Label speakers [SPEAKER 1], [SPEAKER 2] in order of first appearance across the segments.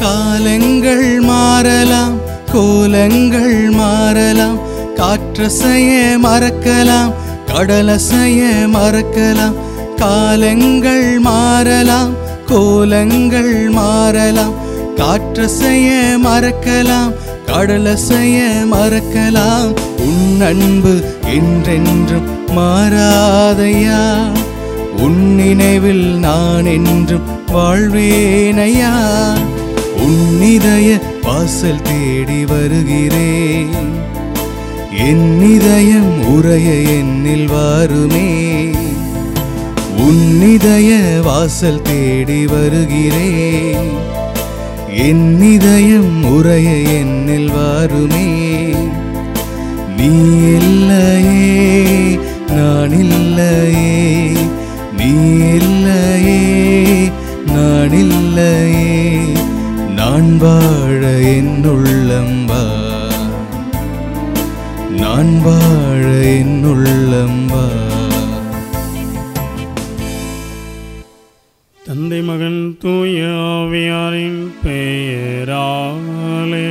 [SPEAKER 1] காலங்கள் மாறலாம், கோலங்கள் மாறலாம், காற்றசைய மறக்கலாம், கடலசைய மறக்கலாம். காலங்கள் மாறலாம், கோலங்கள் மாறலாம், காற்றசைய மறக்கலாம், கடலசைய மறக்கலாம். உன் அன்பு என்றென்றும் மாறாதையா, உன் நினைவில் நான் என்றும் வாழ்வேனையா. உன் இதய வாசல் தேடி வருகிறேன், என் இதயம் உறைய என்னில் வாருமே. உன் இதய வாசல் தேடி வருகிறேன், என் இதயம் உறைய என்னில் வாருமே. நீ இல்லையே நான் இல்லையே, நீ இல்லையே நான் இல்லையே. நான் வாழ என் உள்ளம் வா, நான் வாழ என் உள்ளம் வா.
[SPEAKER 2] தந்தை மகன் தூய ஆவியாரின் பெயராலே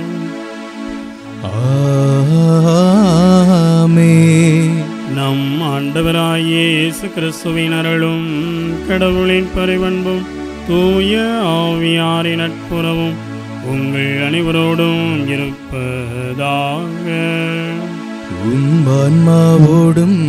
[SPEAKER 1] ஆமென்.
[SPEAKER 2] நம் ஆண்டவராகிய இயேசு கிறிஸ்துவின் அருளும் கடவுளின் பரிவன்பும் தூய ஆவியாரின் நட்புறவும் உங்கள் அனைவரோடும் இருப்பதாக.
[SPEAKER 1] உன் ஆன்மாவோடும்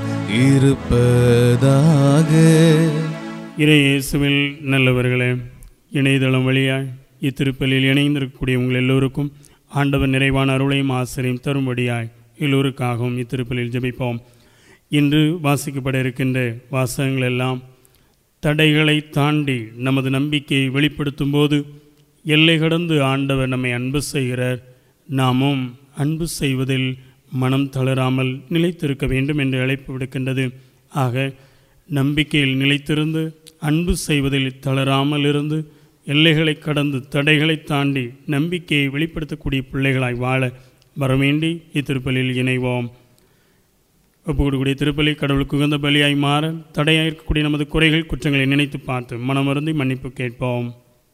[SPEAKER 1] இருப்பதாக.
[SPEAKER 2] இறையேசுவில் நல்லவர்களே, இணையதளம் வழியாய் இத்திருப்பலில் இணைந்திருக்கக்கூடிய உங்கள் எல்லோருக்கும் ஆண்டவர் நிறைவான அருளையும் ஆசிரியம் தரும்படியாய் எல்லோருக்காகவும் இத்திருப்பலில் ஜெபிப்போம். இன்று வாசிக்கப்பட இருக்கின்ற வாசகங்கள் எல்லாம் தடைகளை தாண்டி நமது நம்பிக்கையை வெளிப்படுத்தும் போது எல்லை கடந்து ஆண்டவர் நம்மை அன்பு செய்கிறார். நாமும் அன்பு செய்வதில் மனம் தளராமல் நிலைத்திருக்க வேண்டும் என்று அழைப்பு விடுக்கின்றது. ஆக நம்பிக்கையில் நிலைத்திருந்து அன்பு செய்வதில் தளராமல் இருந்து எல்லைகளை கடந்து தடைகளை தாண்டி நம்பிக்கையை வெளிப்படுத்தக்கூடிய பிள்ளைகளாய் வாழ வரவேண்டி இத்திருப்பலில் இணைவோம். ஒப்புக்கொடுக்கூடிய திருப்பலி கடவுளுக்கு உகந்த பலியாய் மாற தடையாக இருக்கக்கூடிய நமது குறைகள் குற்றங்களை நினைத்து பார்த்து மனமருந்தி மன்னிப்பு கேட்போம்.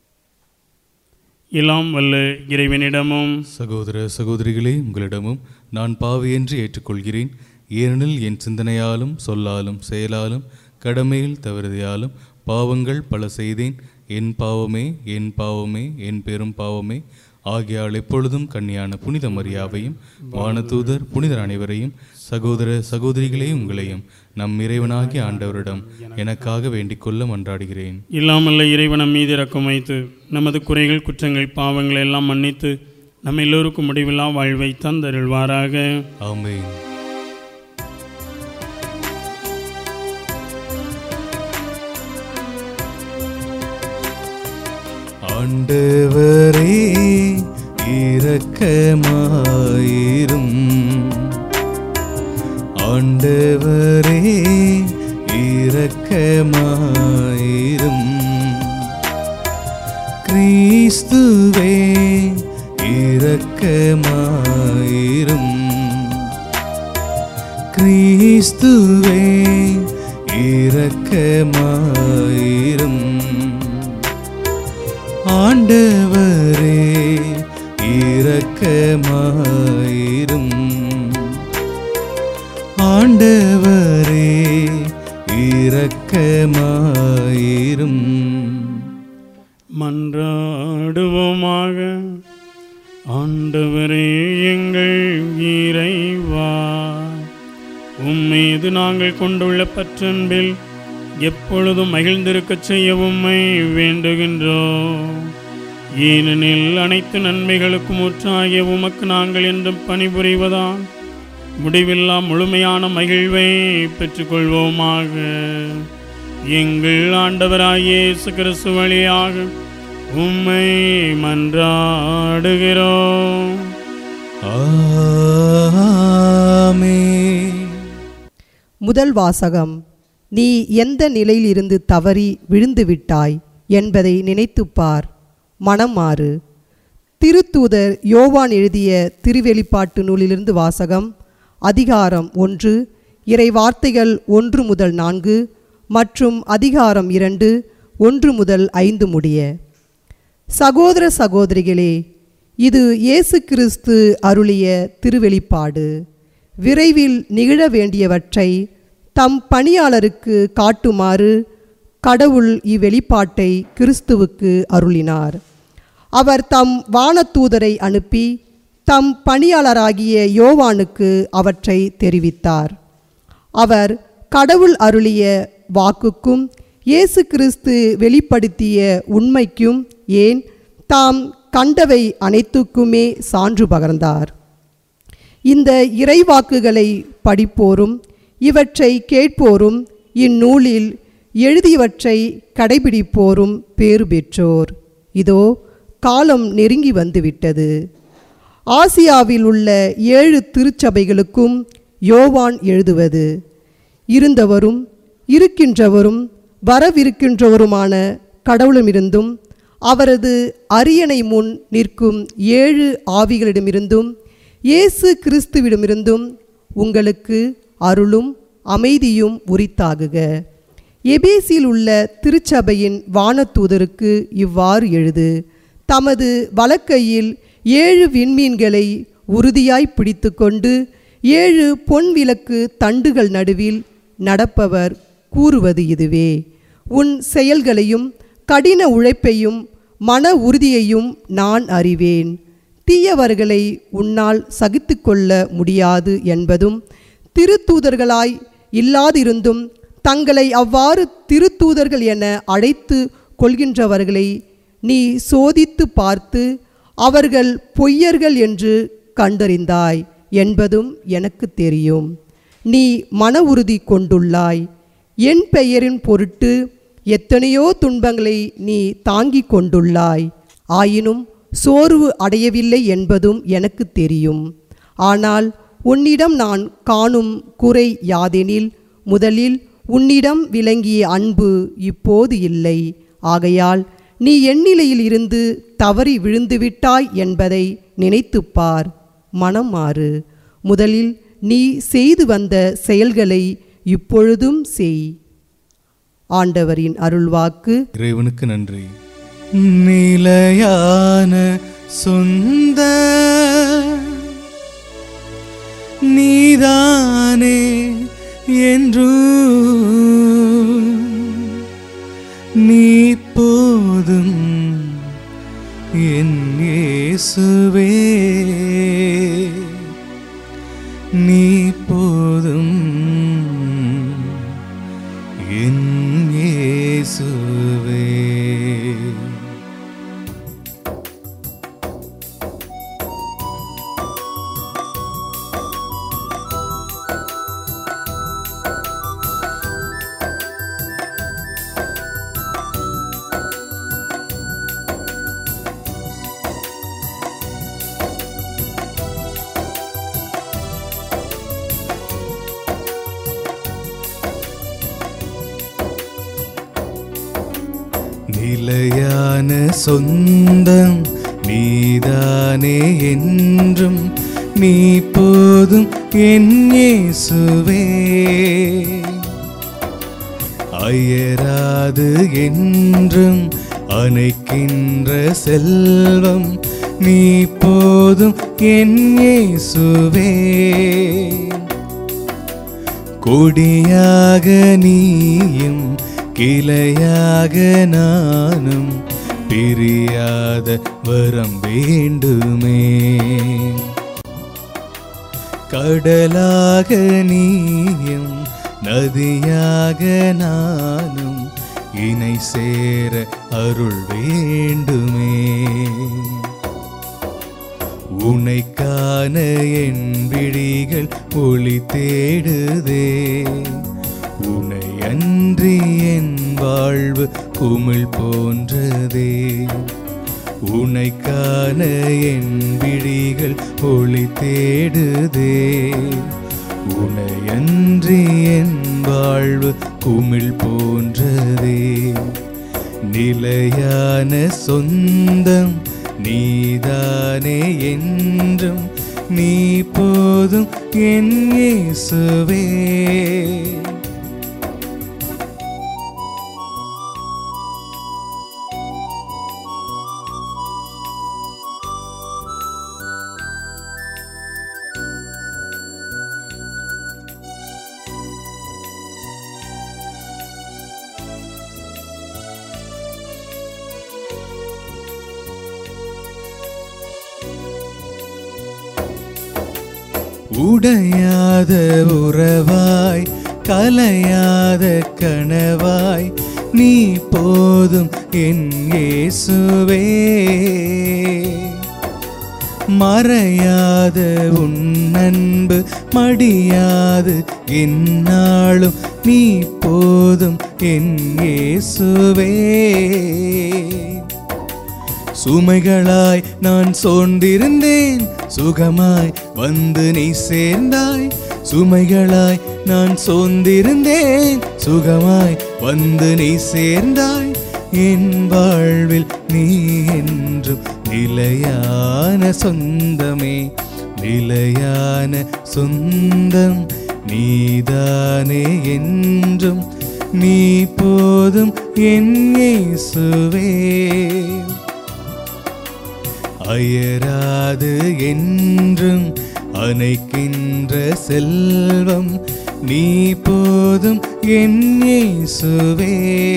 [SPEAKER 2] எல்லாம் வல்ல இறைவனிடமும்
[SPEAKER 1] சகோதர சகோதரிகளே, உங்களிடமும் நான் பாவி என்று ஏற்றுக்கொள்கிறேன். ஏனெனில் என் சிந்தனையாலும் சொல்லாலும் செயலாலும் கடமையில் தவறுதையாலும் பாவங்கள் பல செய்தேன். என் பாவமே என் பாவமே என் பெரும் பாவமே. ஆகியால் எப்பொழுதும் கன்னியான புனித மரியாவையும் வானதூதர் புனிதர் அனைவரையும் சகோதர சகோதரிகளே உங்களையும் நம் இறைவனாகிய ஆண்டவரிடம் எனக்காக வேண்டிக் கொள்ள மன்றாடுகிறேன்.
[SPEAKER 2] இல்லாமல்ல இறைவனம் மீது இரக்கம் வைத்து நமது குறைகள் குற்றங்கள் பாவங்கள் எல்லாம் மன்னித்து நம்ம எல்லோருக்கும் முடிவில்லா வாழ்வை தந்தருள்வாராக.
[SPEAKER 1] ஆமென். ஆண்டவரே இரக்கமாயிரும், ஆண்டவரே இரக்கமாயிரும். கிறிஸ்துவே இரக்கமாயிரும், கிறிஸ்துவே இரக்கமாயிரும். ஆண்டவரே இரக்கமாயிரும், ஆண்டவரே இரக்கமாயிரும்.
[SPEAKER 2] மன்றாடுவோமாக. ஆண்டவரே எங்கள் இறைவா, உம்மீது நாங்கள் கொண்டுள்ள பற்றன்பில் எப்பொழுதும் மகிழ்ந்திருக்கச் செய்ய உம்மை வேண்டுகின்றோம். ஏனெனில் அனைத்து நன்மைகளுக்கும் ஊற்றாகிய உமக்கு நாங்கள் என்றும் பணிபுரிவதால் முடிவில்லா முழுமையான மகிழ்வை பெற்றுக்கொள்வோமாக. எங்கள் ஆண்டவராகிய இயேசு கிறிஸ்து வழியாக உம்மை மன்றாடுகிறோம்.
[SPEAKER 1] ஆமென்.
[SPEAKER 3] முதல் வாசகம். நீ எந்த நிலையிலிருந்து தவறி விழுந்து விட்டாய் என்பதை நினைத்துப்பார், மனம் மாறு. திருத்தூதர் யோவான் எழுதிய திருவெளிப்பாட்டு நூலிலிருந்து வாசகம். அதிகாரம் 1, இறை வார்த்தைகள் 1 முதல் 4 மற்றும் அதிகாரம் 2 1 முதல் 5 முடிய. சகோதர சகோதரிகளே, இது இயேசு கிறிஸ்து அருளிய திருவெளிப்பாடு. விரைவில் நிகழ வேண்டியவற்றை தம் பணியாளருக்கு காட்டுமாறு கடவுள் இவ்வெளிப்பாட்டை கிறிஸ்துவுக்கு அருளினார். அவர் தம் வானதூதரை அனுப்பி தம் பணியாளராகிய யோவானுக்கு அவற்றை தெரிவித்தார். அவர் கடவுள் அருளிய வாக்குக்கும் இயேசு கிறிஸ்து வெளிப்படுத்திய உண்மைக்கும், ஏன் தாம் கண்டவை அனைத்துக்குமே சான்று பகர்ந்தார். இந்த இறைவாக்குகளை படிப்போரும் இவற்றை கேட்போரும் இந்நூலில் எழுதியவற்றை கடைபிடிப்போரும் பேறு பெற்றோர். இதோ காலம் நெருங்கி வந்துவிட்டது. ஆசியாவில் உள்ள 7 திருச்சபைகளுக்கும் யோவான் எழுதுவது. இருந்தவரும் இருக்கின்றவரும் வரவிருக்கின்றவருமான கடவுளுமிருந்தும் அவரது அரியணை முன் நிற்கும் 7 ஆவிகளிடமிருந்தும் இயேசு கிறிஸ்துவிடமிருந்தும் உங்களுக்கு அருளும் அமைதியும் உரித்தாகுக. எபேசில் உள்ள திருச்சபையின் வானதூதருக்கு இவ்வாறு எழுது. தமது வலக்கையில் 7 விண்மீன்களை உறுதியாய் பிடித்து கொண்டு 7 பொன் விளக்கு தண்டுகள் நடுவில் நடப்பவர் கூறுவது இதுவே: உன் செயல்களையும் கடின உழைப்பையும் மன உறுதியையும் நான் அறிவேன். தீயவர்களை உன்னால் சகித்து கொள்ள முடியாது என்பதும், திருத்தூதர்களாய் இல்லாதிருந்தும் தங்களை அவ்வாறு திருத்தூதர்கள் என அழைத்து கொள்கின்றவர்களை நீ சோதித்து பார்த்து அவர்கள் பொய்யர்கள் என்று கண்டறிந்தாய் என்பதும் எனக்கு தெரியும். நீ மன உறுதி கொண்டுள்ளாய். என் பெயரின் பொருட்டு எத்தனையோ துன்பங்களை நீ தாங்கிக் கொண்டுள்ளாய். ஆயினும் சோர்வு அடையவில்லை என்பதும் எனக்கு தெரியும். ஆனால் உன்னிடம் நான் காணும் குறை யாதெனில், முதலில் உன்னிடம் விளங்கிய அன்பு இப்போது இல்லை. ஆகையால் நீ எந்நிலையில் இருந்து தவறி விழுந்துவிட்டாய் என்பதை நினைத்துப்பார். மனம் மாறு. முதலில் நீ செய்து வந்த செயல்களை இப்பொழுதும் செய். ஆண்டவரின் அருள்வாக்கு.
[SPEAKER 1] இறைவனுக்கு நன்றி. நிலையான சொந்த நீதானே என்று நீ போதும் என் இயேசுவே, நீ போதும் என் இயேசுவே. நிலையான சொந்தம் நீதானே என்றும் நீ போதும் என் இயேசுவே. அயராது என்றும் அணைக்கின்ற செல்வம் நீ போதும் என் இயேசுவே. கொடியாக நீயும் கிளையாக நானும் பிரியாத வரம் வேண்டுமே. கடலாக நீயும் நதியாக நானும் இணை சேர அருள் வேண்டுமே. உன்னை காண என் விழிகள் ஒளி தேடுதே. உன்னை அன்றி என் வாழ்வு குமிழ் போன்றதே. உன்னை காண என் விழிகள் ஒளி தேடுதே. உன்னை அன்றி என் வாழ்வு குமிழ் போன்றதே. நிலையான சொந்தம் நீதானே என்றும் நீ போதும் என் இயேசுவே. உடையாத உறவாய் கலையாத கனவாய் நீ போதும் என் இயேசுவே. மறையாத உன் அன்பு மடியாது எந்நாளும் நீ போதும் என் இயேசுவே. சுமைகளாய் நான் சோர்ந்திருந்தேன், சுகமாய் வந்து நீ சேர்ந்தாய். சுமைகளாய் நான் சோர்ந்திருந்தேன், சுகமாய் வந்து நீ சேர்ந்தாய். என் வாழ்வில் நீ என்றும் நிலையான சொந்தமே, நிலையான சொந்தம் நீதானே என்றும். நீ போதும் என் இயேசுவே. அயராது என்றும் அணைக்கின்ற செல்வம் நீ போதும் என் இயேசுவே.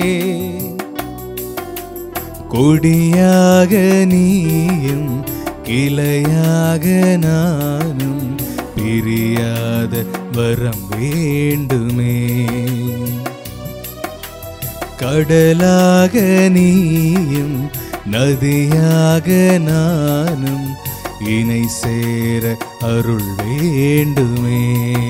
[SPEAKER 1] கொடியாக நீயும் கிளையாக நானும் பிரியாத வரம் வேண்டுமே. கடலாக நீயும் நதியாக நானும் இணை சேர அருள் வேண்டுமே.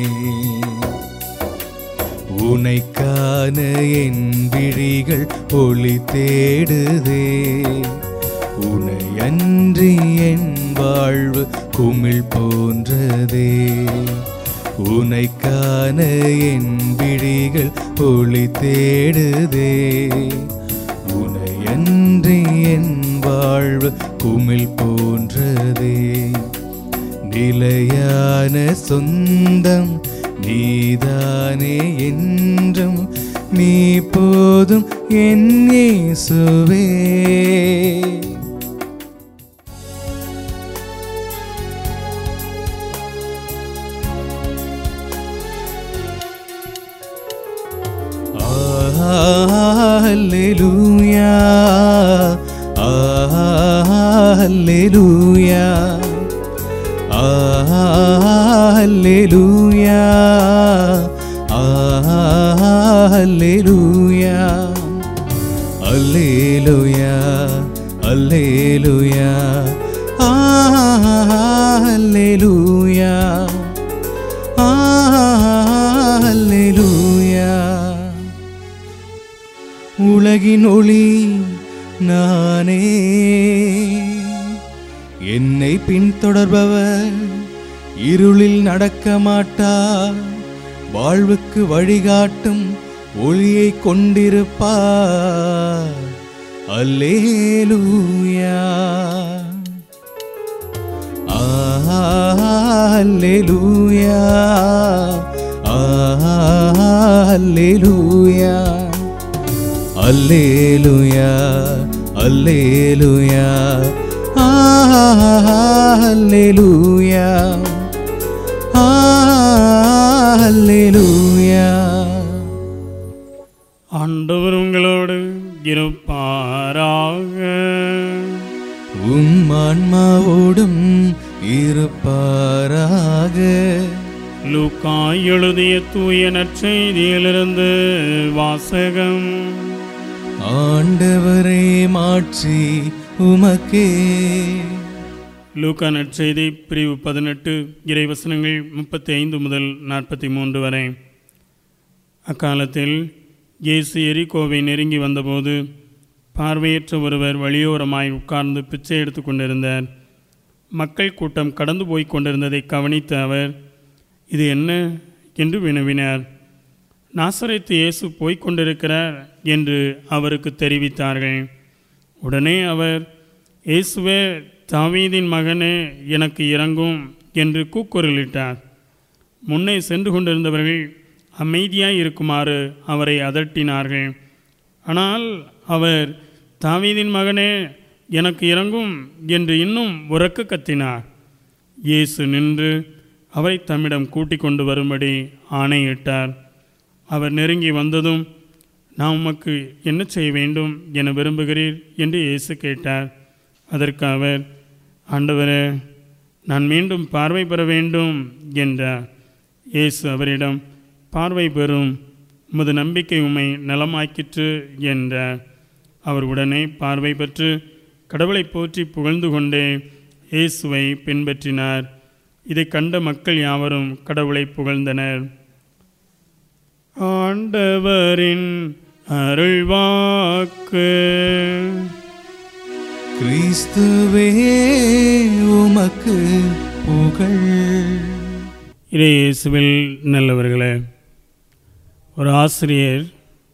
[SPEAKER 1] உனை காண என் விழிகள் ஒளி தேடுதே, உனை அன்றி என் வாழ்வு குமிழ் போன்றதே. உனை காண என் விழிகள் ஒளி தேடுதே, உனை அன்றி என் வாழ்வு குமிழ் போன்றதே. நிலையான சொந்தம் நீதானே என்றும், நீ போதும் என் இயேசுவே. Hallelujah, hallelujah, hallelujah, hallelujah, hallelujah, hallelujah, hallelujah, hallelujah. உலகின் ஒளி நானே, என்னை பின்தொடர்பவர் இருளில் நடக்க மாட்டார், வாழ்வுக்கு வழிகாட்டும் ஒளியை கொண்டிருப்பார். அல்லேலூயா, அல்லேலூயா, அல்லேலூயா, அல்லேலூயா, அல்லேலூயா, அல்லேலூயா, அல்லேலூயா.
[SPEAKER 2] ஆண்டவர் உங்களோடு இருப்பாராக.
[SPEAKER 1] உம் ஆன்மாவோடும் இருப்பாராக.
[SPEAKER 2] லூக்கா எழுதிய தூய நற்செய்தியிலிருந்து வாசகம்.
[SPEAKER 1] ஆண்டவரே மாட்சி உமக்கே.
[SPEAKER 2] லூக்கா நற்செய்தி பிரிவு 18 இறைவசனங்கள் 35 முதல் 43 வரை. அக்காலத்தில் இயேசு எரிகோவை நெருங்கி வந்தபோது பார்வையற்ற ஒருவர் வழியோரமாய் உட்கார்ந்து பிச்சை எடுத்து கொண்டிருந்தார். மக்கள் கூட்டம் கடந்து போய் கொண்டிருந்ததை கவனித்த அவர், இது என்ன என்று வினவினார். நாசரேத்து இயேசு போய்க் கொண்டிருக்கிறார் என்று அவருக்கு தெரிவித்தார்கள். உடனே அவர், இயேசுவே, தாவீதின் மகனே, எனக்கு இரங்கும் என்று கூக்குரலிட்டார். முன்னே சென்று கொண்டிருந்தவர்கள் அமைதியாய் இருக்குமாறு அவரை அதட்டினார்கள். ஆனால் அவர், தாவீதின் மகனே, எனக்கு இரங்கும் என்று இன்னும் உரக்க கத்தினார். இயேசு நின்று அவரை தம்மிடம் கூட்டிக் கொண்டு வரும்படி ஆணையிட்டார். அவர் நெருங்கி வந்ததும், நான் உமக்கு என்ன செய்ய வேண்டும் என விரும்புகிறீர் என்று இயேசு கேட்டார். அதற்கு அவர், ஆண்டவரே, நான் மீண்டும் பார்வை பெற வேண்டும் என்றார். இயேசு அவரிடம், பார்வை பெறும், உமது நம்பிக்கை உம்மை நலமாக்கிற்று என்றார். அவர் உடனே பார்வை பெற்று கடவுளை போற்றி புகழ்ந்து கொண்டே இயேசுவை பின்பற்றினார். இதை கண்ட மக்கள் யாவரும் கடவுளை புகழ்ந்தனர். ஆண்டவரின் அருள்வாக்கு.
[SPEAKER 1] கிறிஸ்துவே உமக்கு புகழ்.
[SPEAKER 2] இயேசுவில் நல்லவர்களே, ஒரு ஆசிரியர்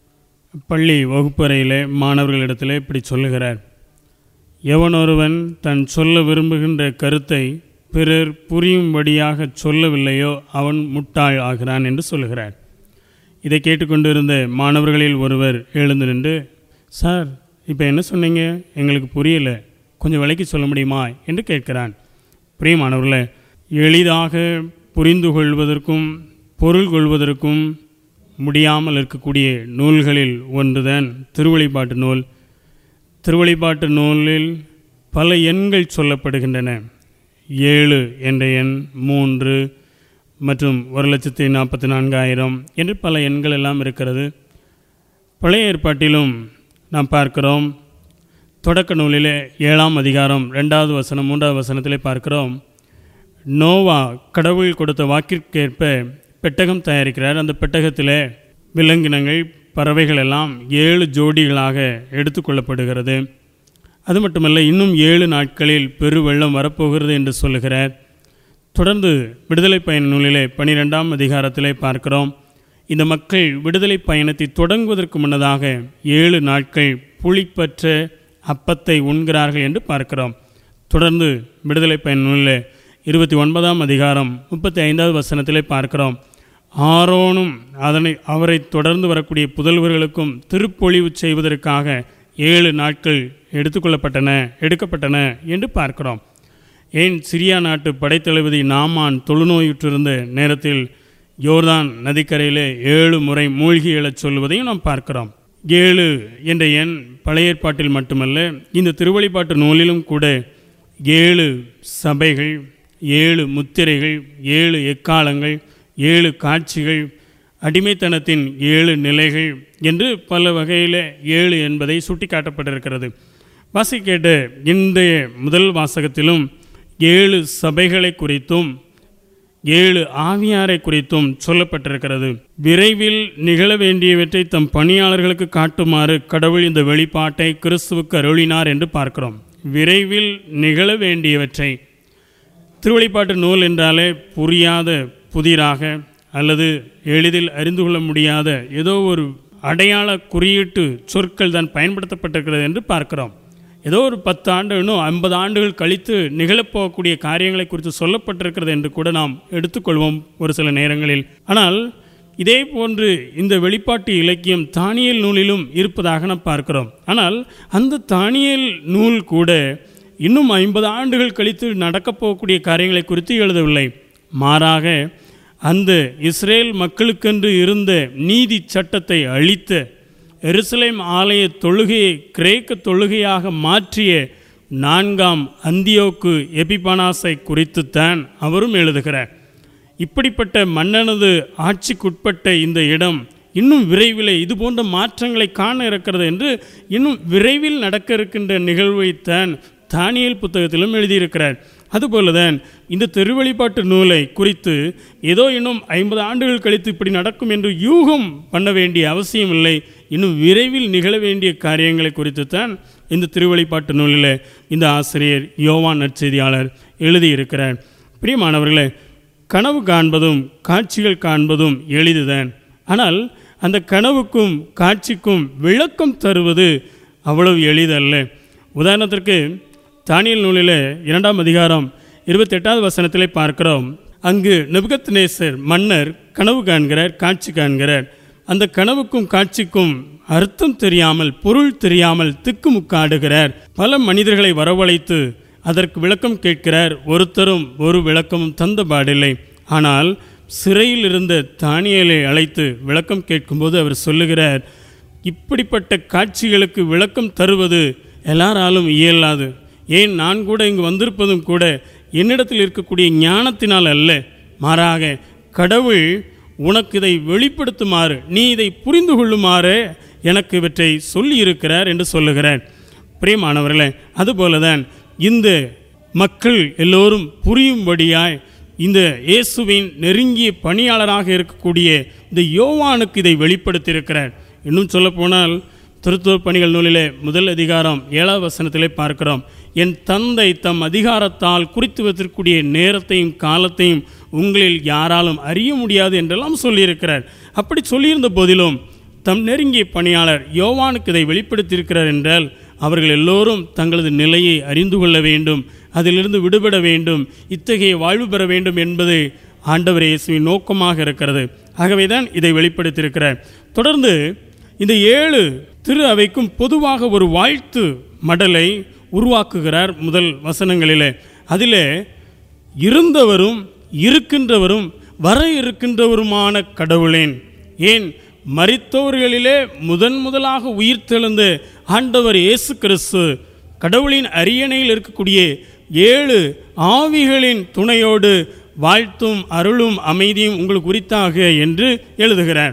[SPEAKER 2] பள்ளி வகுப்பறையில் மாணவர்களிடத்தில் இப்படி சொல்லுகிறார்: எவனொருவன் தன் சொல்ல விரும்புகின்ற கருத்தை பிறர் புரியும்படியாக சொல்லவில்லையோ அவன் முட்டாள் ஆகிறான் என்று சொல்லுகிறார். இதை கேட்டுக்கொண்டிருந்த மாணவர்களில் ஒருவர் எழுந்து நின்று, சார், இப்போ என்ன சொன்னீங்க, எங்களுக்கு புரியலை, கொஞ்சம் விளக்கி சொல்ல முடியுமா என்று கேட்கிறான். பிரியமானவர்களே, எளிதாக புரிந்து கொள்வதற்கும் பொருள் கொள்வதற்கும் முடியாமல் இருக்கக்கூடிய நூல்களில் ஒன்றுதான் திருவழிபாட்டு நூல். திருவழிபாட்டு நூலில் பல எண்கள் சொல்லப்படுகின்றன. 7 என்ற எண், 3 மற்றும் 1,44,000 என்று பல எண்கள் எல்லாம் இருக்கிறது. பழைய ஏற்பாட்டிலும் நாம் பார்க்கிறோம். தொடக்க நூலிலே 7ஆம் அதிகாரம் 2வது வசனம் 3வது வசனத்திலே பார்க்கிறோம். நோவா கடவுள் கொடுத்த வாக்கிற்கேற்ப பெட்டகம் தயாரிக்கிறார். அந்த பெட்டகத்திலே விலங்கினங்கள், பறவைகள் எல்லாம் 7 ஜோடிகளாக எடுத்துக்கொள்ளப்படுகிறது. அது மட்டுமல்ல, இன்னும் 7 நாட்களில் பெருவெள்ளம் வரப்போகிறது என்று சொல்லுகிறார். தொடர்ந்து விடுதலை பயண நூலிலே 12ஆம் அதிகாரத்திலே பார்க்கிறோம். இந்த மக்கள் விடுதலை பயணத்தை தொடங்குவதற்கு முன்னதாக 7 நாட்கள் புளிப்பற்ற அப்பத்தை உண்கிறார்கள் என்று பார்க்கிறோம். தொடர்ந்து விடுதலை பயண நூலிலே 29ஆம் அதிகாரம் 35வது வசனத்திலே பார்க்கிறோம். ஆரோனும் அவரை தொடர்ந்து வரக்கூடிய புதல்வர்களுக்கும் திருப்பொழிவு செய்வதற்காக 7 நாட்கள் எடுக்கப்பட்டன என்று பார்க்கிறோம். ஏன் சிரியா நாட்டு படைத்தளபதி நாமான் தொழுநோயுற்றிருந்த நேரத்தில் யோர்தான் நதிக்கரையிலே 7 முறை மூழ்கி எழச் சொல்வதையும் நாம் பார்க்கிறோம். 7 என்ற எண் பழைய ஏற்பாட்டில் மட்டுமல்ல, இந்த திருவழிபாட்டு நூலிலும் கூட 7 சபைகள், 7 முத்திரைகள், 7 எக்காலங்கள், 7 காட்சிகள், அடிமைத்தனத்தின் 7 நிலைகள் என்று பல வகையில் 7 என்பதை சுட்டிக்காட்டப்பட்டிருக்கிறது. வாசிக்கேட்ட இன்றைய முதல் வாசகத்திலும் 7 சபைகளை குறித்தும் 7 ஆவியாரை குறித்தும் சொல்லப்பட்டிருக்கிறது. விரைவில் நிகழ வேண்டியவற்றை தம் பணியாளர்களுக்கு காட்டுமாறு கடவுள் இந்த வெளிப்பாட்டை கிறிஸ்துவுக்கு அருளினார் என்று பார்க்கிறோம். விரைவில் நிகழ வேண்டியவற்றை. திருவழிபாட்டு நூல் என்றாலே புரியாத, புதிராக அல்லது எளிதில் அறிந்து கொள்ள முடியாத ஏதோ ஒரு அடையாள குறியீட்டு சொற்கள் தான் பயன்படுத்தப்பட்டிருக்கிறது என்று பார்க்கிறோம். ஏதோ ஒரு 10 ஆண்டு, இன்னும் 50 ஆண்டுகள் கழித்து நிகழப்போகக்கூடிய காரியங்களை குறித்து சொல்லப்பட்டிருக்கிறது என்று கூட நாம் எடுத்துக்கொள்வோம் ஒரு சில நேரங்களில். ஆனால் இதே போன்று இந்த வெளிப்பாட்டு இலக்கியம் தானியேல் நூலிலும் இருப்பதாக நாம் பார்க்கிறோம். ஆனால் அந்த தானியேல் நூல் கூட இன்னும் 50 ஆண்டுகள் கழித்து நடக்கப் போகக்கூடிய காரியங்களை குறித்து எழுதவில்லை. மாறாக அந்த இஸ்ரேல் மக்களுக்கென்று இருந்த நீதி சட்டத்தை அழித்த, எருசலேம் ஆலய தொழுகையை கிரேக்க தொழுகையாக மாற்றிய 4ஆம் அந்தியோக்கு எபிபானாஸை குறித்துத்தான் அவரும் எழுதுகிறார். இப்படிப்பட்ட மன்னனது ஆட்சிக்குட்பட்ட இந்த இடம் இன்னும் விரைவில் இது போன்ற மாற்றங்களை காண இருக்கிறது என்று, இன்னும் விரைவில் நடக்க இருக்கின்ற நிகழ்வைத்தான் தானியேல் புத்தகத்திலும் எழுதியிருக்கிறார். அதுபோலதான் இந்த திருவழிபாட்டு நூலை குறித்து ஏதோ இன்னும் 50 ஆண்டுகள் கழித்து இப்படி நடக்கும் என்று யூகம் பண்ண வேண்டிய அவசியம் இல்லை. இன்னும் விரைவில் நிகழ வேண்டிய காரியங்களை குறித்து தான் இந்த திருவழிபாட்டு நூலில் இந்த ஆசிரியர் யோவான் நற்செய்தியாளர் எழுதியிருக்கிறார். பிரியமானவர்களே, கனவு காண்பதும் காட்சிகள் காண்பதும் எளிதுதான். ஆனால் அந்த கனவுக்கும் காட்சிக்கும் விளக்கம் தருவது அவ்வளவு எளிதல்ல. உதாரணத்திற்கு தானியேல் நூலில் 2ஆம் அதிகாரம் 28வது வசனத்திலே பார்க்கிறோம். அங்கு நெபுகத்நேசர் மன்னர் கனவு காண்கிறார், காட்சி காண்கிறார். அந்த கனவுக்கும் காட்சிக்கும் அர்த்தம் தெரியாமல், பொருள் தெரியாமல் திக்குமுக்காடுகிறார். பல மனிதர்களை வரவழைத்து அதற்கு விளக்கம் கேட்கிறார். ஒருத்தரும் ஒரு விளக்கமும் தந்த பாடில்லை. ஆனால் சிறையில் இருந்த தானியேலை அழைத்து விளக்கம் கேட்கும்போது அவர் சொல்லுகிறார், இப்படிப்பட்ட காட்சிகளுக்கு விளக்கம் தருவது எல்லாராலும் இயலாது. ஏன் நான் கூட இங்கு வந்திருப்பதும் கூட என்னிடத்தில் இருக்கக்கூடிய ஞானத்தினால் அல்ல, மாறாக கடவுள் உனக்கு இதை வெளிப்படுத்துமாறு, நீ இதை புரிந்து கொள்ளுமாறு எனக்கு இவற்றை சொல்லி இருக்கிறார் என்று சொல்லுகிறார். பிரியமானவர்களே, அதுபோலதான் இந்த மக்கள் எல்லோரும் புரியும்படியாய் இந்த இயேசுவின் நெருங்கிய பணியாளராக இருக்கக்கூடிய இந்த யோவானுக்கு இதை வெளிப்படுத்தியிருக்கிறார். இன்னும் சொல்லப்போனால் திருத்துவ பணிகள் நூலிலே 1 அதிகாரம் 7 வசனத்திலே பார்க்கிறோம், என் தந்தை தம் அதிகாரத்தால் குறித்து வைத்திருக்கக்கூடிய நேரத்தையும் காலத்தையும் உங்களில் யாராலும் அறிய முடியாது என்றெல்லாம் சொல்லியிருக்கிறார். அப்படி சொல்லியிருந்த போதிலும் தம் நெருங்கிய பணியாளர் யோவானுக்கு இதை வெளிப்படுத்தியிருக்கிறார் என்றால் அவர்கள் எல்லோரும் தங்களது நிலையை அறிந்து கொள்ள வேண்டும், அதிலிருந்து விடுபட வேண்டும், இத்தகைய வாழ்வு பெற வேண்டும் என்பது ஆண்டவர் இயேசுவின் நோக்கமாக இருக்கிறது. ஆகவேதான் இதை வெளிப்படுத்தியிருக்கிறார். தொடர்ந்து இந்த 7 திரு அவைக்கும் பொதுவாக ஒரு வாழ்த்து மடலை உருவாக்குகிறார். முதல் வசனங்களிலே அதிலே இருந்தவரும் இருக்கின்றவரும் வர இருக்கின்றவருமான கடவுளேன், ஏன் மரித்தோர்களிலே முதலாக உயிர்த்தெழுந்த ஆண்டவர் இயேசு கிறிஸ்து கடவுளின் அரியணையில் இருக்கக்கூடிய 7 ஆவிகளின் துணையோடு வாழ்த்தும் அருளும் அமைதியும் உங்களுக்கு உரித்தாக என்று எழுதுகிறார்.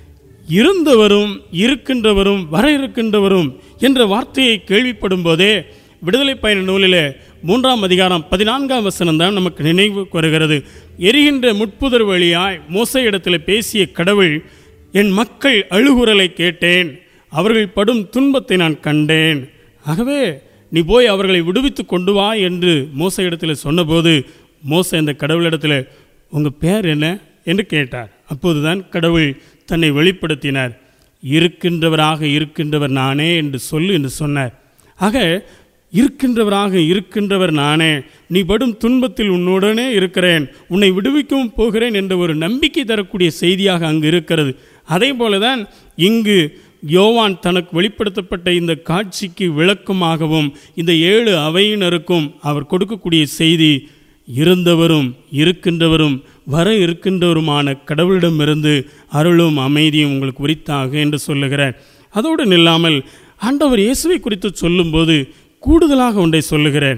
[SPEAKER 2] இருந்தவரும் இருக்கின்றவரும் வர இருக்கின்றவரும் என்ற வார்த்தையை கேள்விப்படும் போதே விடுதலை பயண நூலிலே 3 அதிகாரம் 14 வசனம் தான் நமக்கு நினைவு வருகிறது. எரிகின்ற முட்புதர் வழியாய் மோசே இடத்தில் பேசிய கடவுள், என் மக்கள் அழுகுரலை கேட்டேன், அவர்கள் படும் துன்பத்தை நான் கண்டேன், ஆகவே நீ போய் அவர்களை விடுவித்து கொண்டு வா என்று மோசே இடத்தில் சொன்னபோது மோசே அந்த கடவுளிடத்தில் உங்கள் பேர் என்ன என்று கேட்டார். அப்போதுதான் கடவுள் தன்னை வெளிப்படுத்தினார். இருக்கின்றவராக இருக்கின்றவர் நானே என்று சொல்லு என்று சொன்னார். ஆக இருக்கின்றவராக இருக்கின்றவர் நானே, நீ படும் துன்பத்தில் உன்னுடனே இருக்கிறேன், உன்னை விடுவிக்கவும் போகிறேன் என்ற ஒரு நம்பிக்கை தரக்கூடிய செய்தியாக அங்கு இருக்கிறது. அதே போலதான் இங்கு யோவான் தனக்கு வெளிப்படுத்தப்பட்ட இந்த காட்சிக்கு விளக்கமாகவும் இந்த 7 அவையினருக்கும் அவர் கொடுக்கக்கூடிய செய்தி, இருந்தவரும் இருக்கின்றவரும் வர இருக்கின்றவருமான கடவுளிடமிருந்து அருளும் அமைதியும் உங்களுக்கு உரித்தாக என்று சொல்லுகிறார். அதோடு நில்லாமல் ஆண்டவர் இயேசுவை குறித்து சொல்லும்போது கூடுதலாக ஒன்றை சொல்லுகிறார்.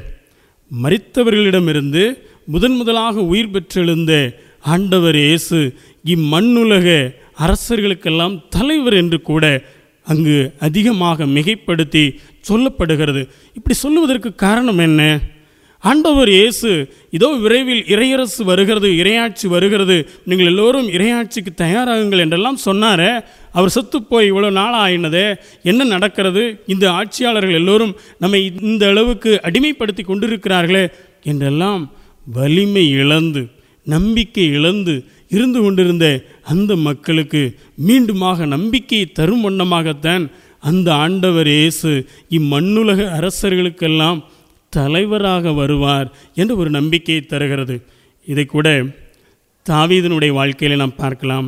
[SPEAKER 2] மரித்தவர்களிடமிருந்து முதலாக உயிர் பெற்றெழுந்த ஆண்டவர் இயேசு இம்மண்ணுலக அரசர்களுக்கெல்லாம் தலைவர் என்று கூட அங்கு அதிகமாக மிகைப்படுத்தி சொல்லப்படுகிறது. இப்படி சொல்லுவதற்கு காரணம் என்ன? ஆண்டவர் இயேசு இதோ விரைவில் இறையரசு வருகிறது, இறையாட்சி வருகிறது, நீங்கள் எல்லோரும் இறையாட்சிக்கு தயாராகுங்கள் என்றெல்லாம் சொன்னாரே, அவர் செத்து போய் இவ்வளோ நாள் ஆயினதே, என்ன நடக்கிறது, இந்த ஆட்சியாளர்கள் எல்லோரும் நம்மை இந்த அளவுக்கு அடிமைப்படுத்தி கொண்டிருக்கிறார்களே என்றெல்லாம் வலிமை இழந்து நம்பிக்கை இழந்து இருந்து கொண்டிருந்த அந்த மக்களுக்கு மீண்டுமாக நம்பிக்கையை தரும் வண்ணமாகத்தான் அந்த ஆண்டவர் இயேசு இம்மண்ணுலக அரசர்களுக்கெல்லாம் தலைவராக வருவார் என்று ஒரு நம்பிக்கையை தருகிறது. இதை கூட தாவீதினுடைய வாழ்க்கையில் நாம் பார்க்கலாம்.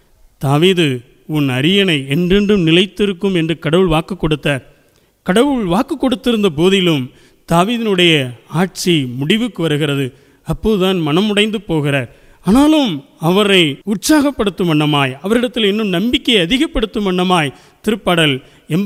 [SPEAKER 2] தாவீது உன் அரியணை என்றென்றும் நிலைத்திருக்கும் என்று கடவுள் வாக்கு கொடுத்தார். கடவுள் வாக்கு கொடுத்திருந்த போதிலும் தாவீதினுடைய ஆட்சி முடிவுக்கு வருகிறது. அப்போதுதான் மனமுடைந்து போகிறார். ஆனாலும் அவரை உற்சாகப்படுத்தும் வண்ணமாய், அவரிடத்தில் இன்னும் நம்பிக்கையை அதிகப்படுத்தும் வண்ணமாய் திருப்பாடல்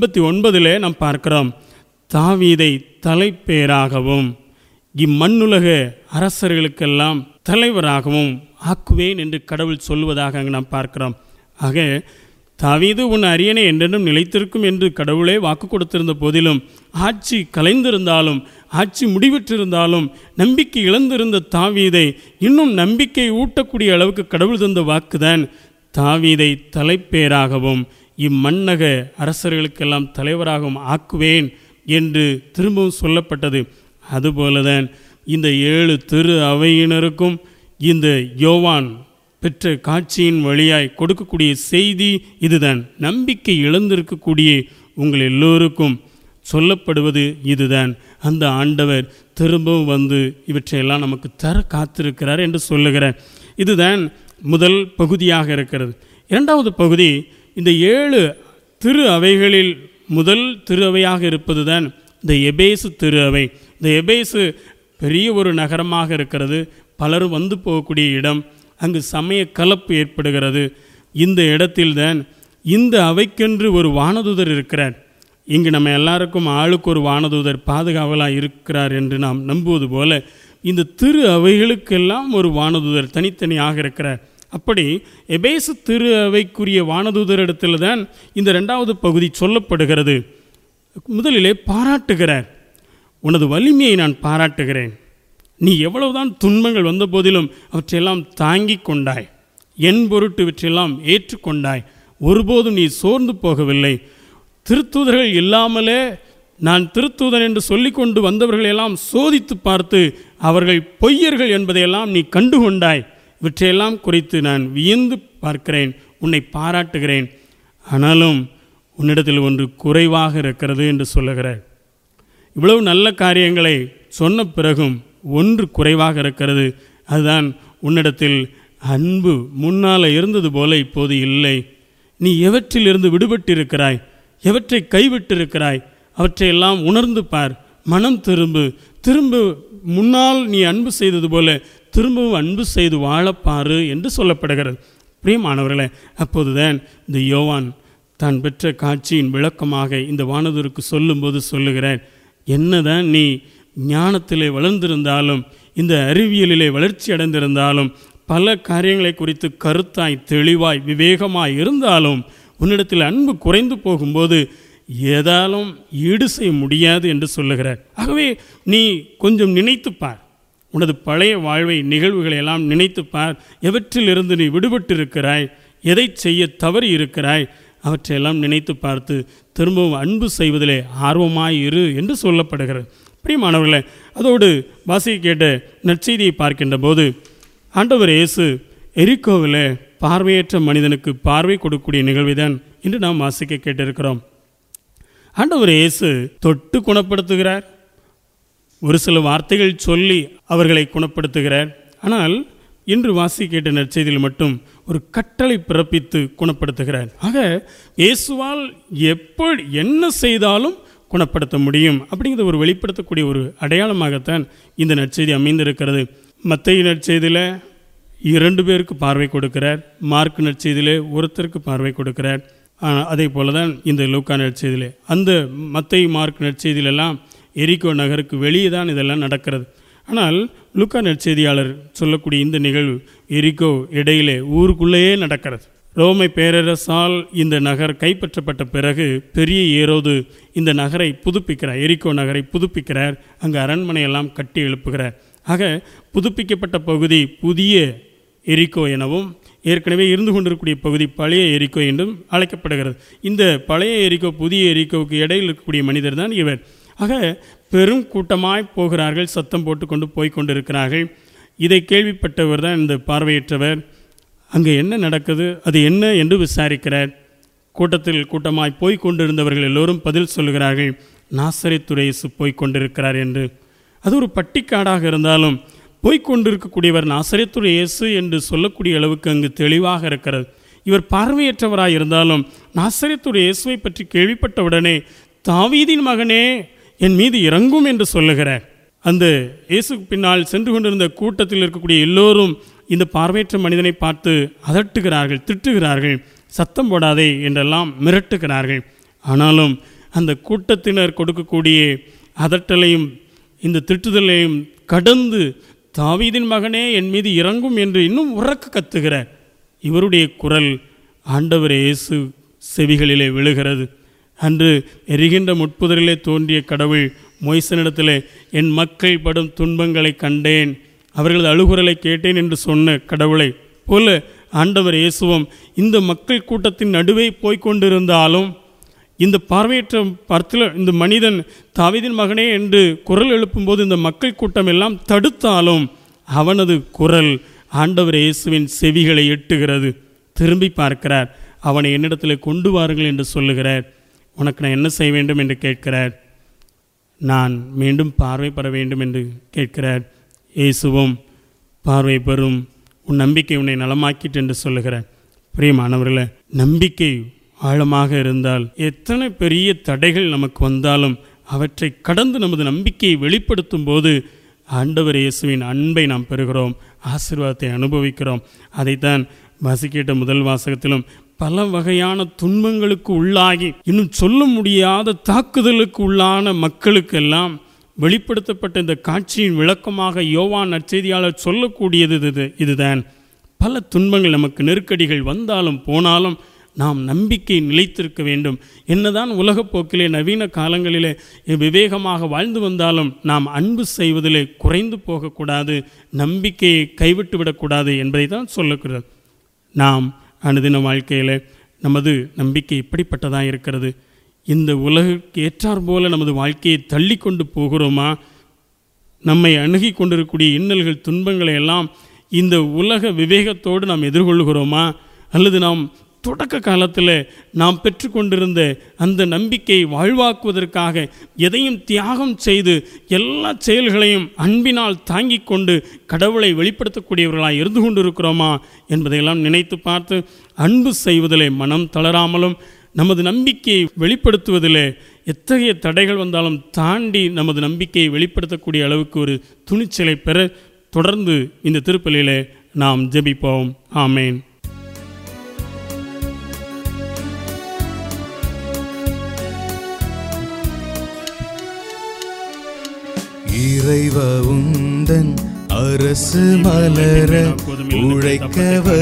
[SPEAKER 2] 89 நாம் பார்க்கிறோம், தாவீதை தலைப்பேராகவும் இம்மண்ணுலக அரசர்களுக்கெல்லாம் தலைவராகவும் ஆக்குவேன் என்று கடவுள் சொல்லுவதாக அங்கு நாம் பார்க்கிறோம். ஆக தாவீது உன் அரியணை என்றென்றும் நிலைத்திருக்கும் என்று கடவுளே வாக்கு கொடுத்திருந்த போதிலும், ஆட்சி கலைந்திருந்தாலும் ஆட்சி முடிவிட்டிருந்தாலும் நம்பிக்கை இழந்திருந்த தாவீதை இன்னும் நம்பிக்கை ஊட்டக்கூடிய அளவுக்கு கடவுள் தந்த வாக்குதான் தாவீதை தலைப்பேராகவும் இம்மண்ணக அரசர்களுக்கெல்லாம் தலைவராகவும் ஆக்குவேன் என்று திரும்பவும் சொல்லப்பட்டது. அதுபோலதான் இந்த 7 திரு அவையினருக்கும் இந்த யோவான் பெற்ற காட்சியின் வழியாய் கொடுக்கக்கூடிய செய்தி இதுதான். நம்பிக்கை இழந்திருக்கக்கூடிய உங்கள் எல்லோருக்கும் சொல்லப்படுவது இதுதான். அந்த ஆண்டவர் திரும்பவும் வந்து இவற்றையெல்லாம் நமக்கு தர காத்திருக்கிறார் என்று சொல்லுகிறார். இதுதான் முதல் பகுதியாக இருக்கிறது. இரண்டாவது பகுதி, இந்த 7 திரு அவைகளில் முதல் திரு அவையாக இருப்பது தான் இந்த எபேசு திரு அவை. இந்த எபேசு பெரிய ஒரு நகரமாக இருக்கிறது, பலரும் வந்து போகக்கூடிய இடம், அங்கு சமய கலப்பு ஏற்படுகிறது. இந்த இடத்தில்தான் இந்த அவைக்கென்று ஒரு வானதூதர் இருக்கிறார். இங்கு நம்ம எல்லாருக்கும் ஆளுக்கு ஒரு வானதூதர் பாதுகாவலாக இருக்கிறார் என்று நாம் நம்புவது போல இந்த திரு அவைகளுக்கெல்லாம் ஒரு வானதூதர் தனித்தனியாக இருக்கிறார். அப்படி எபேசு திரு அவைக்குரிய வானதூதரிடத்தில் தான் இந்த 2வது பகுதி சொல்லப்படுகிறது. முதலிலே பாராட்டுகிறார். உனது வலிமையை நான் பாராட்டுகிறேன். நீ எவ்வளவுதான் துன்பங்கள் வந்த போதிலும் அவற்றையெல்லாம் தாங்கி கொண்டாய், என் பொருட்டு இவற்றையெல்லாம் ஏற்றுக்கொண்டாய், ஒருபோதும் நீ சோர்ந்து போகவில்லை. திருத்தூதர்கள் இல்லாமலே நான் திருத்தூதன் என்று சொல்லிக்கொண்டு வந்தவர்களையெல்லாம் சோதித்து பார்த்து அவர்கள் பொய்யர்கள் என்பதையெல்லாம் நீ கண்டுகொண்டாய். இவற்றையெல்லாம் குறித்து நான் வியந்து பார்க்கிறேன், உன்னை பாராட்டுகிறேன். ஆனாலும் உன்னிடத்தில் ஒன்று குறைவாக இருக்கிறது என்று சொல்லுகிறார். இவ்வளவு நல்ல காரியங்களை சொன்ன பிறகும் ஒன்று குறைவாக இருக்கிறது. அதுதான் உன்னிடத்தில் அன்பு முன்னால் இருந்தது போல இப்போது இல்லை. நீ எவற்றிலிருந்து விடுபட்டிருக்கிறாய், எவற்றை கைவிட்டிருக்கிறாய், அவற்றையெல்லாம் உணர்ந்து பார், மனம் திரும்ப முன்னால் நீ அன்பு செய்தது போல திரும்பவும் அன்பு செய்து வாழப்பாரு என்று சொல்லப்படுகிறது. பிரியமானவர்களே, அப்போதுதான் இந்த யோவான் தான் பெற்ற காட்சியின் விளக்கமாக இந்த வானதூருக்கு சொல்லும்போது சொல்லுகிறார், என்னதான் நீ ஞானத்திலே வளர்ந்திருந்தாலும், இந்த அறிவியலிலே வளர்ச்சி அடைந்திருந்தாலும், பல காரியங்களை குறித்து கருத்தாய் தெளிவாய் விவேகமாய் இருந்தாலும் உன்னிடத்தில் அன்பு குறைந்து போகும்போது ஏதாலும் ஈடு செய்ய முடியாது என்று சொல்லுகிறார். ஆகவே நீ கொஞ்சம் நினைத்துப்பார், உனது பழைய வாழ்வை நிகழ்வுகளை எல்லாம் நினைத்துப்பார். எவற்றிலிருந்து நீ விடுபட்டிருக்கிறாய், எதை செய்ய தவறி இருக்கிறாய், அவற்றையெல்லாம் நினைத்து பார்த்து திரும்பவும் அன்பு செய்வதிலே ஆர்வமாய் இரு என்று சொல்லப்படுகிறது. பிரியமானவர்களே, அதோடு வாசிக்க கேட்ட நற்செய்தியை பார்க்கின்ற போது ஆண்டவர் இயேசு எரிகோவில் பார்வையற்ற மனிதனுக்கு பார்வை கொடுக்கக்கூடிய நிகழ்வை தான் இன்று நாம் வாசிக்க கேட்டிருக்கிறோம். ஆண்டவர் இயேசு தொட்டு குணப்படுத்துகிறார், ஒரு சில வார்த்தைகள் சொல்லி அவர்களை குணப்படுத்துகிறார். ஆனால் இன்று வாசிக்க கேட்ட நற்செய்தியில் மட்டும் ஒரு கட்டளை பிறப்பித்து குணப்படுத்துகிறார். ஆக இயேசுவால் எப்படி என்ன செய்தாலும் குணப்படுத்த முடியும் அப்படிங்கிறத ஒரு வெளிப்படுத்தக்கூடிய ஒரு அடையாளமாகத்தான் இந்த நற்செய்தி அமைந்திருக்கிறது. மத்தேயு நற்செய்தியில் 2 பேருக்கு பார்வை கொடுக்கிறார், மார்க் நற்செய்தியிலே ஒருத்தருக்கு பார்வை கொடுக்கிறார். அதே போல தான் இந்த லூக்கா நற்செய்தியிலே, அந்த மத்தேயு மார்க் நற்செய்தியிலெல்லாம் எரிகோ நகருக்கு வெளியே தான் இதெல்லாம் நடக்கிறது. ஆனால் லூக்கா நற்செய்தியாளர் சொல்லக்கூடிய இந்த நிகழ்வு எரிகோ இடையிலே ஊருக்குள்ளேயே நடக்கிறது. ரோமை பேரரசால் இந்த நகர் கைப்பற்றப்பட்ட பிறகு பெரிய ஏரோது இந்த நகரை புதுப்பிக்கிறார், எரிகோ நகரை புதுப்பிக்கிறார். அங்கு அரண்மனையெல்லாம் கட்டி எழுப்புகிறார். ஆக புதுப்பிக்கப்பட்ட பகுதி புதிய எரிகோ எனவும், ஏற்கனவே இருந்து கொண்டிருக்கக்கூடிய பகுதி பழைய எரிகோ என்றும் அழைக்கப்படுகிறது. இந்த பழைய எரிகோ புதிய எரிகோவுக்கு இடையில் இருக்கக்கூடிய மனிதர் தான் இவர். ஆக பெரும் கூட்டமாய் போகிறார்கள், சத்தம் போட்டுக்கொண்டு போய்கொண்டிருக்கிறார்கள். இதை கேள்விப்பட்டவர் தான் இந்த பார்வையற்றவர். அங்கே என்ன நடக்குது, அது என்ன என்று விசாரிக்கிறார். கூட்டத்தில் கூட்டமாய் போய்கொண்டிருந்தவர்கள் எல்லோரும் பதில் சொல்லுகிறார்கள், நாசரேத்து இயேசு போய்கொண்டிருக்கிறார் என்று. அது ஒரு பட்டிக்காடாக இருந்தாலும் போய்கொண்டிருக்கக்கூடியவர் நாசரேத்து இயேசு என்று சொல்லக்கூடிய அளவுக்கு அங்கு தெளிவாக இருக்கிறது. இவர் பார்வையற்றவராய் இருந்தாலும் நாசரேத்து இயேசுவை பற்றி கேள்விப்பட்டவுடனே தாவீதின் மகனே என் மீது இறங்கும் என்று சொல்லுகிறார். அந்த இயேசுக்கு பின்னால் சென்று கொண்டிருந்த கூட்டத்தில் இருக்கக்கூடிய எல்லோரும் இந்த பார்வையற்ற மனிதனை பார்த்து அதட்டுகிறார்கள், திட்டுகிறார்கள், சத்தம் போடாதே என்றெல்லாம் மிரட்டுகிறார்கள். ஆனாலும் அந்த கூட்டத்தினர் கொடுக்கக்கூடிய அதட்டலையும் இந்த திட்டுதலையும் கடந்து தாவீதின் மகனே என் மீது இறங்கும் என்று இன்னும் உரக்க கத்துகிறார். இவருடைய குரல் ஆண்டவர் இயேசு செவிகளிலே விழுகிறது. அன்று எரிகின்ற முட்புதரிலே தோன்றிய கடவுள் மோய்சனிடத்திலே என் மக்கள் படும் துன்பங்களை கண்டேன், அவர்களது அழுகுரலை கேட்டேன் என்று சொன்ன கடவுளை போல ஆண்டவர் இயேசுவும் இந்த மக்கள் கூட்டத்தின் நடுவே போய்கொண்டிருந்தாலும் இந்த பார்வையற்ற பர்த்தில் இந்த மனிதன் தாவீதின் மகனே என்று குரல் எழுப்பும்போது இந்த மக்கள் கூட்டம் எல்லாம் தடுத்தாலும் அவனது குரல் ஆண்டவர் இயேசுவின் செவிகளை எட்டுகிறது. திரும்பி பார்க்கிறார், அவனை என்னிடத்தில் கொண்டு வாருங்கள் என்று சொல்லுகிறார். உனக்கு நான் என்ன செய்ய வேண்டும் என்று கேட்கிறார். நான் மீண்டும் பார்வை பெற வேண்டும் என்று கேட்கிறார். இயேசுவும் பார்வை பெறும், உன் நம்பிக்கை உன்னை நலமாக்கிட்டு என்று சொல்லுகிறார். பிரியமானவர்களே, நம்பிக்கை ஆழமாக இருந்தால் எத்தனை பெரிய தடைகள் நமக்கு வந்தாலும் அவற்றை கடந்து நமது நம்பிக்கையை வெளிப்படுத்தும் போது ஆண்டவர் இயேசுவின் அன்பை நாம் பெறுகிறோம், ஆசீர்வாதத்தை அனுபவிக்கிறோம். அதைத்தான் வாசிக்கிட்ட முதல் வாசகத்திலும் பல வகையான துன்பங்களுக்கு உள்ளாகி இன்னும் சொல்ல முடியாத தாக்குதலுக்கு உள்ளான மக்களுக்கெல்லாம் வெளிப்படுத்தப்பட்ட இந்த காட்சியின் விளக்கமாக யோவான் நற்செய்தியாளர் சொல்லக்கூடியது இதுதான். பல துன்பங்கள், நமக்கு நெருக்கடிகள் வந்தாலும் போனாலும் நாம் நம்பிக்கை நிலைத்திருக்க வேண்டும். என்னதான் உலகப்போக்கிலே நவீன காலங்களிலே விவேகமாக வாழ்ந்து வந்தாலும் நாம் அன்பு செய்வதிலே குறைந்து போகக்கூடாது, நம்பிக்கையை கைவிட்டு விடக்கூடாது என்பதை தான் சொல்லுகிறது. நாம் அனுதின வாழ்க்கையில் நமது நம்பிக்கை இப்படிப்பட்டதாக இருக்கிறது. இந்த உலகுக்கு ஏற்றார் போல நமது வாழ்க்கையை தள்ளி கொண்டு போகிறோமா? நம்மை அணுகி கொண்டிருக்கக்கூடிய இன்னல்கள், துன்பங்களை எல்லாம் இந்த உலக விவேகத்தோடு நாம் எதிர்கொள்கிறோமா? அல்லது நாம் தொடக்க காலத்தில் நாம் பெற்றுக்கொண்டிருந்த அந்த நம்பிக்கையை வாழ்வாக்குவதற்காக எதையும் தியாகம் செய்து எல்லா செயல்களையும் அன்பினால் தாங்கிக் கொண்டு கடவுளை வெளிப்படுத்தக்கூடியவர்களாக இருந்து கொண்டிருக்கிறோமா என்பதையெல்லாம் நினைத்து பார்த்து அன்பு செய்வதிலே மனம் தளராமலும் நமது நம்பிக்கையை வெளிப்படுத்துவதில் எத்தகைய தடைகள் வந்தாலும் தாண்டி நமது நம்பிக்கையை வெளிப்படுத்தக்கூடிய அளவுக்கு ஒரு துணிச்சலை பெற தொடர்ந்து இந்த திருப்பலியிலே நாம் ஜெபிப்போம். ஆமேன்.
[SPEAKER 1] இறைவா உந்தன் அரசு மலர உழைக்க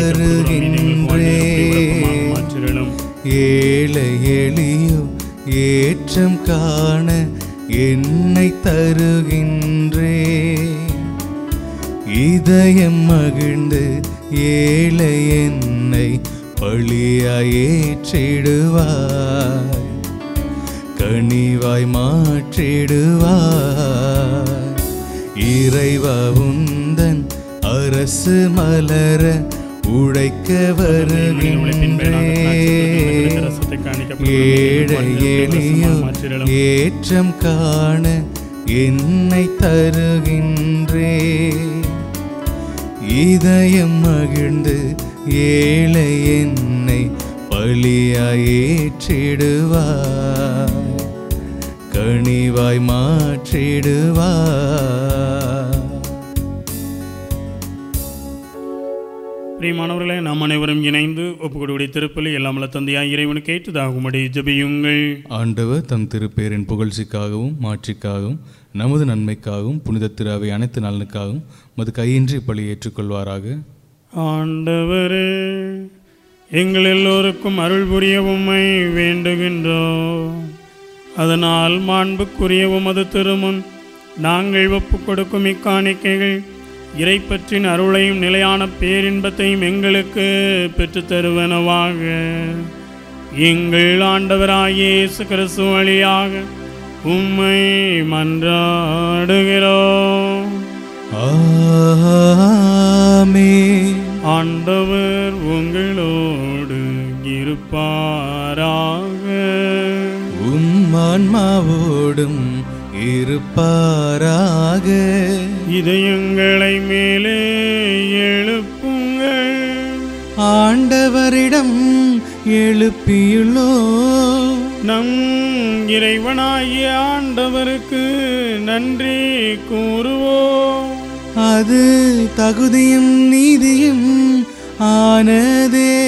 [SPEAKER 1] வருகின்றேன். ஏழை எளியோ ஏற்றம் காண என்னை தருகின்றேன். இதயம் மகிழ்ந்து ஏழை என்னை பழியாய் ஏற்றிடுவாய், கனிவாய் மாற்றிடுவாய். இறைவா உந்தன் அரசு மலர உழைக்க வருகின்றேன். ஏழை எளியோ ஏற்றம் காண என்னை தருகின்றேன். இதயம் மகிழ்ந்து ஏழை என்னை பழியாய் ஏற்றிடுவாய், கனிவாய் மாற்றிடுவாய்.
[SPEAKER 2] பிரியமானவர்களே, நாம் அனைவரும் இணைந்து ஒப்புக்கொடுடைய திருப்பலி எல்லாம் வல்ல தந்தையாய் இறைவனுக்கு ஏற்றதாகும்படி ஜெபியுங்கள்.
[SPEAKER 1] ஆண்டவர் தம் திருப்பேரின் புகழ்ச்சிக்காகவும் மாட்சிக்காகவும் நமது நன்மைக்காகவும் புனித திரு அவை அனைத்து நலனுக்காகவும் மது கையின்றி பலி ஏற்றுக்கொள்வாராக.
[SPEAKER 2] ஆண்டவரே, எங்கள் எல்லோருக்கும் அருள் புரிய உம்மை வேண்டுகின்றோம். அதனால் மாண்புக்குரிய உமது திருமுன் நாங்கள் ஒப்புக் கொடுக்கும் இக்காணிக்கைகள் இறைப்பற்றின் அருளையும் நிலையான பேரின்பத்தையும் எங்களுக்கு பெற்றுத்தருவனவாக. எங்கள் ஆண்டவராகிய இயேசு கிறிஸ்து வழியாக உம்மை மன்றாடுகிறோம்.
[SPEAKER 1] ஆமென்.
[SPEAKER 2] ஆண்டவர் உங்களோடு இருப்பாராக.
[SPEAKER 1] உம் ஆன்மாவோடும் இருப்பாராக.
[SPEAKER 2] இதயங்களை மேலே எழுப்புங்கள்.
[SPEAKER 1] ஆண்டவரிடம் எழுப்பியுள்ளோம்.
[SPEAKER 2] நம் இறைவனாகிய ஆண்டவருக்கு நன்றி கூறுவோம்.
[SPEAKER 1] அது தகுதியும் நீதியும் ஆனதே.